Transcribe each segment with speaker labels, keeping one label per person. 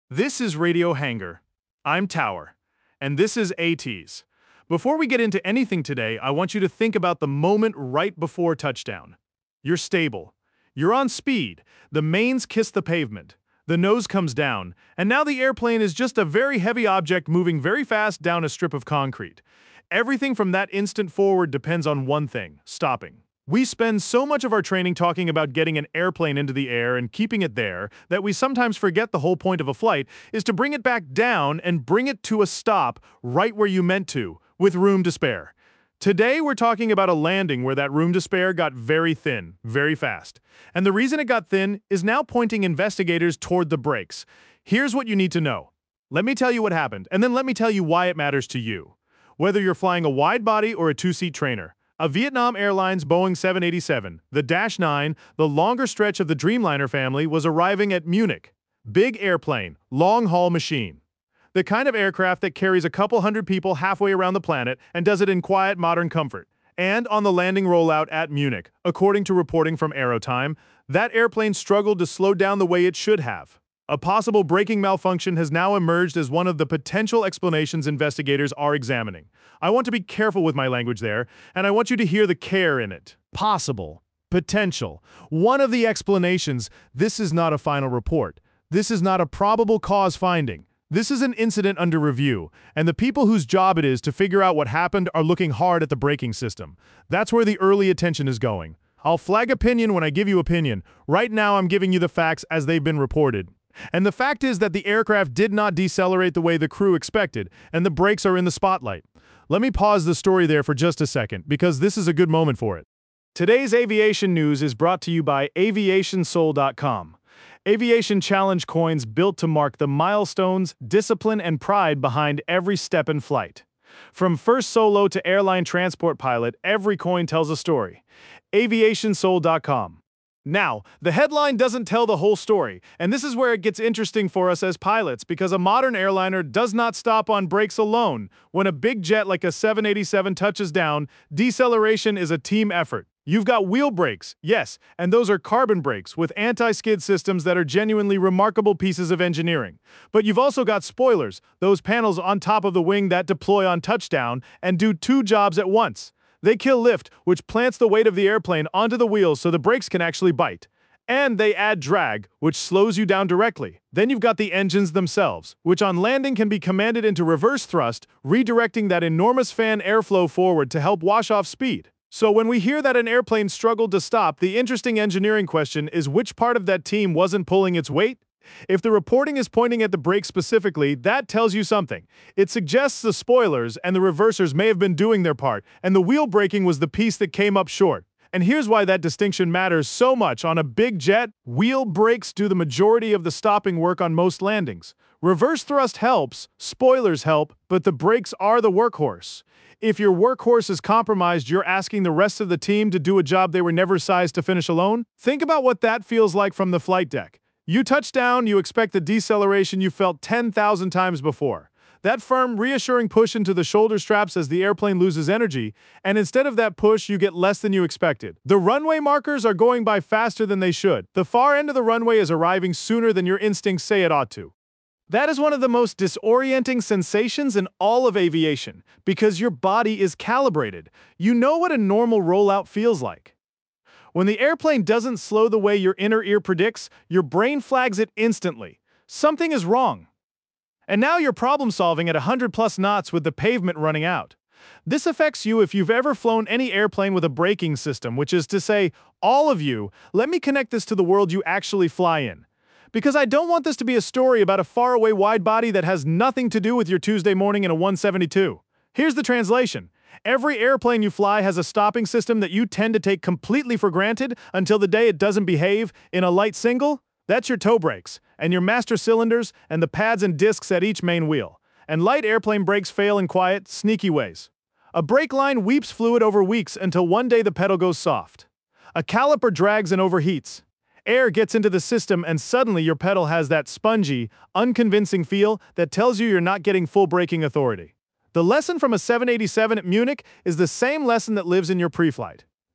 Speaker 1: This is Radio Hangar. I'm Tower, and this is ATs. Before we get into anything today, I want you to think about the moment right before touchdown. You're stable. You're on speed. The mains kiss the pavement. The nose comes down, and now the airplane is just a very heavy object moving very fast down a strip of concrete. Everything from that instant forward depends on one thing: stopping. We spend so much of our training talking about getting an airplane into the air and keeping it there that we sometimes forget the whole point of a flight is to bring it back down and bring it to a stop right where you meant to, with room to spare. Today we're talking about a landing where that room to spare got very thin, very fast. And the reason it got thin is now pointing investigators toward the brakes. Here's what you need to know. Let me tell you what happened, and then let me tell you why it matters to you. Whether you're flying a wide body or a two-seat trainer, a Vietnam Airlines Boeing 787, the Dash 9, the longer stretch of the Dreamliner family, was arriving at Munich. Big airplane, long-haul machine. The kind of aircraft that carries a couple hundred people halfway around the planet and does it in quiet, modern comfort. And on the landing rollout at Munich, according to reporting from Aerotime, that airplane struggled to slow down the way it should have. A possible braking malfunction has now emerged as one of the potential explanations investigators are examining. I want to be careful with my language there, and I want you to hear the care in it. Possible. Potential. One of the explanations. This is not a final report. This is not a probable cause finding. This is an incident under review, and the people whose job it is to figure out what happened are looking hard at the braking system. That's where the early attention is going. I'll flag opinion when I give you opinion. Right now I'm giving you the facts as they've been reported. And the fact is that the aircraft did not decelerate the way the crew expected, and the brakes are in the spotlight. Let me pause the story there for just a second, because this is a good moment for it. Today's aviation news is brought to you by AviationSoul.com. Aviation challenge coins built to mark the milestones, discipline, and pride behind every step in flight. From first solo to airline transport pilot, every coin tells a story. AviationSoul.com. Now, the headline doesn't tell the whole story, and this is where it gets interesting for us as pilots, because a modern airliner does not stop on brakes alone. When a big jet like a 787 touches down, deceleration is a team effort. You've got wheel brakes, yes, and those are carbon brakes with anti-skid systems that are genuinely remarkable pieces of engineering. But you've also got spoilers, those panels on top of the wing that deploy on touchdown and do two jobs at once. They kill lift, which plants the weight of the airplane onto the wheels so the brakes can actually bite. And they add drag, which slows you down directly. Then you've got the engines themselves, which on landing can be commanded into reverse thrust, redirecting that enormous fan airflow forward to help wash off speed. So when we hear that an airplane struggled to stop, the interesting engineering question is which part of that team wasn't pulling its weight? If the reporting is pointing at the brakes specifically, that tells you something. It suggests the spoilers and the reversers may have been doing their part, and the wheel braking was the piece that came up short. And here's why that distinction matters so much. On a big jet, wheel brakes do the majority of the stopping work on most landings. Reverse thrust helps, spoilers help, but the brakes are the workhorse. If your workhorse is compromised, you're asking the rest of the team to do a job they were never sized to finish alone? Think about what that feels like from the flight deck. You touch down, you expect the deceleration you felt 10,000 times before. That firm, reassuring push into the shoulder straps as the airplane loses energy, and instead of that push, you get less than you expected. The runway markers are going by faster than they should. The far end of the runway is arriving sooner than your instincts say it ought to. That is one of the most disorienting sensations in all of aviation, because your body is calibrated. You know what a normal rollout feels like. When the airplane doesn't slow the way your inner ear predicts, your brain flags it instantly. Something is wrong. And now you're problem-solving at 100+ knots with the pavement running out. This affects you if you've ever flown any airplane with a braking system, which is to say, all of you. Let me connect this to the world you actually fly in. Because I don't want this to be a story about a faraway wide body that has nothing to do with your Tuesday morning in a 172. Here's the translation. Every airplane you fly has a stopping system that you tend to take completely for granted until the day it doesn't behave. In a light single, that's your toe brakes, and your master cylinders, and the pads and discs at each main wheel. And light airplane brakes fail in quiet, sneaky ways. A brake line weeps fluid over weeks until one day the pedal goes soft. A caliper drags and overheats. Air gets into the system and suddenly your pedal has that spongy, unconvincing feel that tells you you're not getting full braking authority. The lesson from a 787 at Munich is the same lesson that lives in your pre-flight.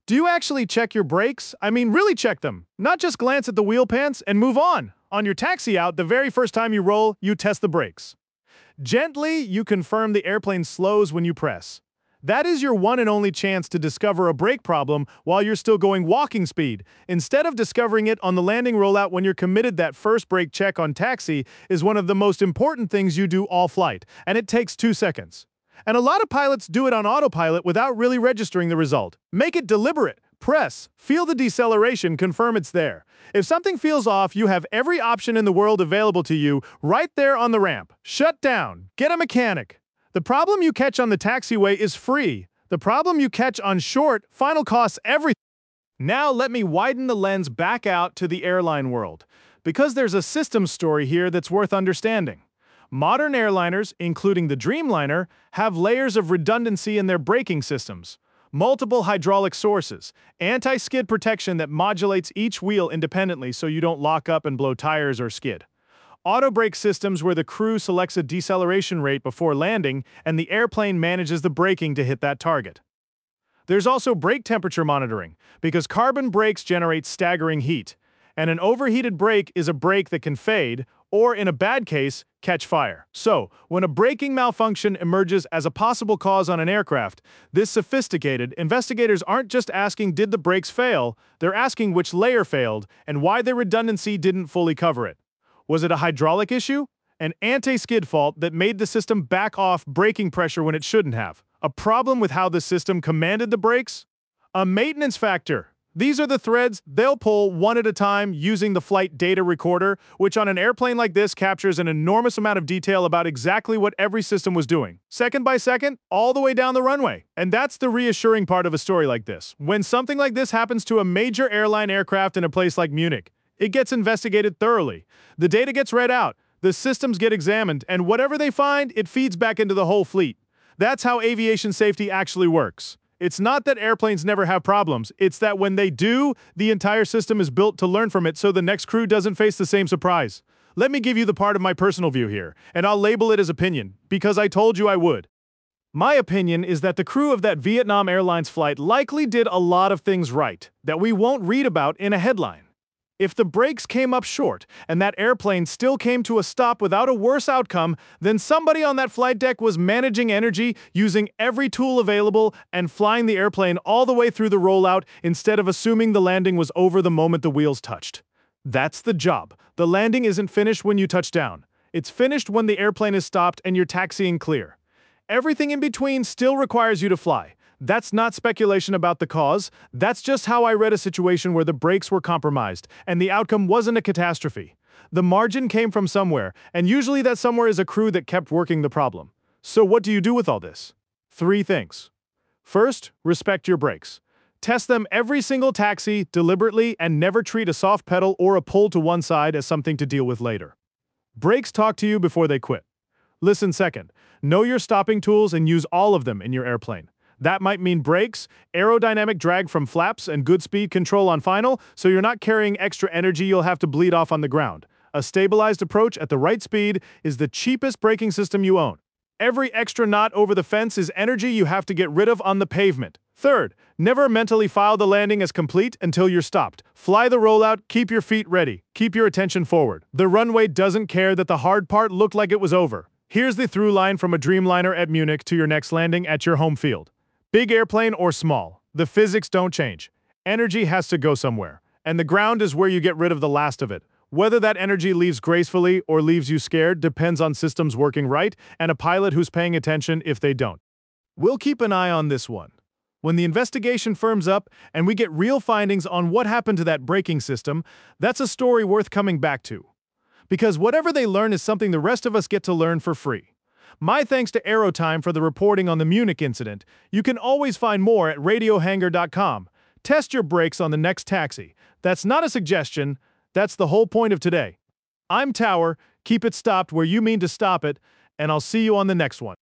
Speaker 1: Do you actually check your brakes? I mean, really check them. Not just glance at the wheel pants and move on. On your taxi out, the very first time you roll, you test the brakes. Gently, you confirm the airplane slows when you press. That is your one and only chance to discover a brake problem while you're still going walking speed. Instead of discovering it on the landing rollout when you're committed, that first brake check on taxi is one of the most important things you do all flight, and it takes 2 seconds. And a lot of pilots do it on autopilot without really registering the result. Make it deliberate. Press, feel the deceleration, confirm it's there. If something feels off, you have every option in the world available to you right there on the ramp. Shut down. Get a mechanic. The problem you catch on the taxiway is free. The problem you catch on short, final costs everything. Now let me widen the lens back out to the airline world, because there's a systems story here that's worth understanding. Modern airliners, including the Dreamliner, have layers of redundancy in their braking systems. Multiple hydraulic sources, anti-skid protection that modulates each wheel independently so you don't lock up and blow tires or skid. Auto brake systems where the crew selects a deceleration rate before landing and the airplane manages the braking to hit that target. There's also brake temperature monitoring, because carbon brakes generate staggering heat, and an overheated brake is a brake that can fade, or in a bad case, catch fire. So, when a braking malfunction emerges as a possible cause on an aircraft, this sophisticated, investigators aren't just asking did the brakes fail, they're asking which layer failed and why their redundancy didn't fully cover it. Was it a hydraulic issue? An anti-skid fault that made the system back off braking pressure when it shouldn't have? A problem with how the system commanded the brakes? A maintenance factor. These are the threads they'll pull one at a time using the flight data recorder, which on an airplane like this captures an enormous amount of detail about exactly what every system was doing, second by second, all the way down the runway. And that's the reassuring part of a story like this. When something like this happens to a major airline aircraft in a place like Munich, it gets investigated thoroughly. The data gets read out, the systems get examined, and whatever they find, it feeds back into the whole fleet. That's how aviation safety actually works. It's not that airplanes never have problems, it's that when they do, the entire system is built to learn from it so the next crew doesn't face the same surprise. Let me give you the part of my personal view here, and I'll label it as opinion, because I told you I would. My opinion is that the crew of that Vietnam Airlines flight likely did a lot of things right, that we won't read about in a headline. If the brakes came up short and that airplane still came to a stop without a worse outcome, then somebody on that flight deck was managing energy, using every tool available, and flying the airplane all the way through the rollout instead of assuming the landing was over the moment the wheels touched. That's the job. The landing isn't finished when you touch down. It's finished when the airplane is stopped and you're taxiing clear. Everything in between still requires you to fly. That's not speculation about the cause, that's just how I read a situation where the brakes were compromised, and the outcome wasn't a catastrophe. The margin came from somewhere, and usually that somewhere is a crew that kept working the problem. So what do you do with all this? 3 things. First, respect your brakes. Test them every single taxi, deliberately, and never treat a soft pedal or a pull to one side as something to deal with later. Brakes talk to you before they quit. Listen second, know your stopping tools and use all of them in your airplane. That might mean brakes, aerodynamic drag from flaps, and good speed control on final, so you're not carrying extra energy you'll have to bleed off on the ground. A stabilized approach at the right speed is the cheapest braking system you own. Every extra knot over the fence is energy you have to get rid of on the pavement. Third, never mentally file the landing as complete until you're stopped. Fly the rollout, keep your feet ready, keep your attention forward. The runway doesn't care that the hard part looked like it was over. Here's the through line from a Dreamliner at Munich to your next landing at your home field. Big airplane or small, the physics don't change. Energy has to go somewhere, and the ground is where you get rid of the last of it. Whether that energy leaves gracefully or leaves you scared depends on systems working right and a pilot who's paying attention if they don't. We'll keep an eye on this one. When the investigation firms up and we get real findings on what happened to that braking system, that's a story worth coming back to. Because whatever they learn is something the rest of us get to learn for free. My thanks to Aerotime for the reporting on the Munich incident. You can always find more at radiohangar.com. Test your brakes on the next taxi. That's not a suggestion, that's the whole point of today. I'm Tower, keep it stopped where you mean to stop it, and I'll see you on the next one.